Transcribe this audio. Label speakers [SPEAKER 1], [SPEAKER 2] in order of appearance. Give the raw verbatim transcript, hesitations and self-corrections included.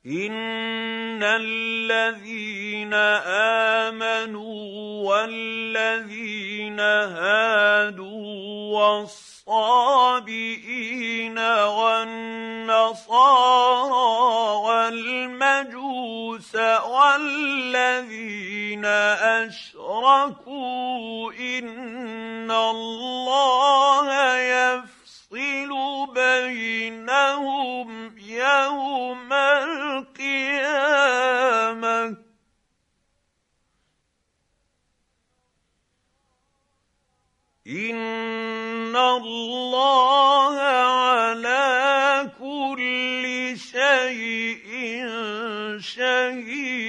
[SPEAKER 1] إِنَّ الَّذِينَ آمَنُوا وَالَّذِينَ هَادُوا وَالصَّابِئِينَ وَالنَّصَارَىٰ وَالْمَجُوسَ وَالَّذِينَ أَشْرَكُوا إِنَّ اللَّهَ يَفْصِلُ بَيْنَهُمْ يَوْمَ الْقِيَامَةِ ۚ إِنَّ اللَّهَ عَلَىٰ كُلِّ شَيْءٍ شَهِيدٌ.